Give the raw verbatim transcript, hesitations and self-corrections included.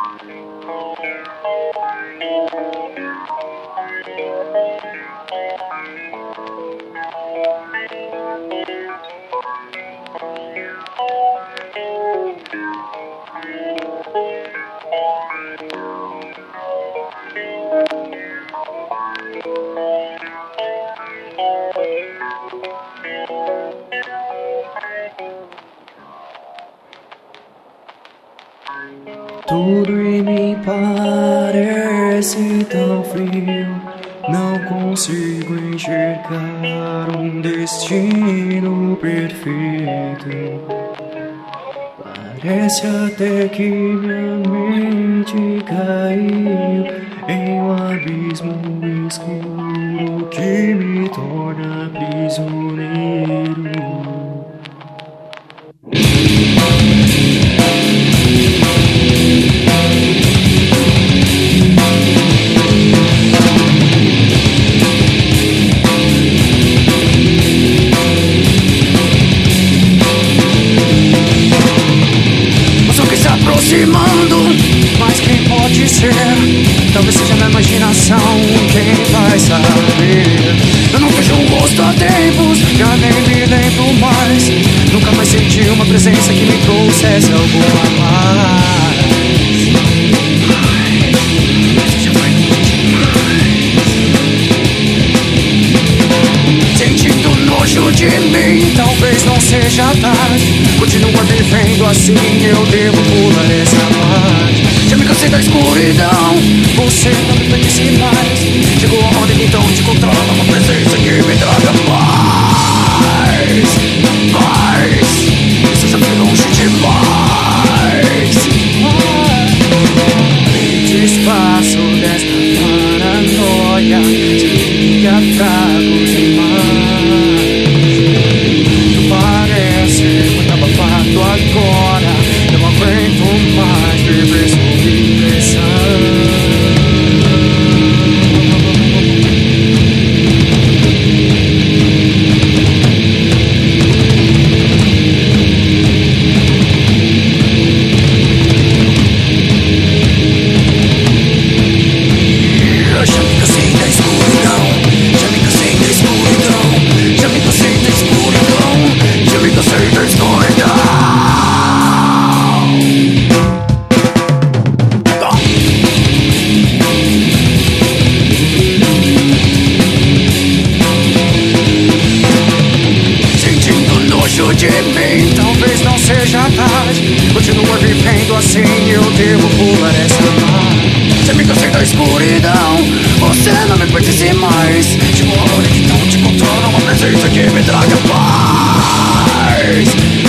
Tudo em mim parece tão frio, não consigo enxergar um destino perfeito. Parece até que minha mente caiu em um abismo escuro que me torna prisioneiro. Mas quem pode ser? Talvez seja na imaginação, quem vai saber? Eu não vejo o rosto há tempos, já nem me lembro mais. Nunca mais senti uma presença que me trouxesse algo a mais. Já foi demais. Sentindo nojo de mim, talvez não seja tarde. Continua vivendo assim, eu devo pular essa parte. Já me cansei da escuridão, você não me pertence mais. Chegou a hora então de controlar uma presença que me traga paz. Paz, isso já foi longe demais. Me desfaço desta paranoia, se liga fraco demais. Parece muito abafado agora, não aguento mais viver sob pressão. Eu já me cansei da escuridão, já me cansei da escuridão, já me cansei da escuridão, já me cansei da escuridão. Sentindo nojo de mim, talvez não seja tarde. Continua vivendo assim, eu devo pular essa parte. Já me cansei da escuridão, você não me pertence mais. Chegou a hora que não te controla uma presença que me traga paz.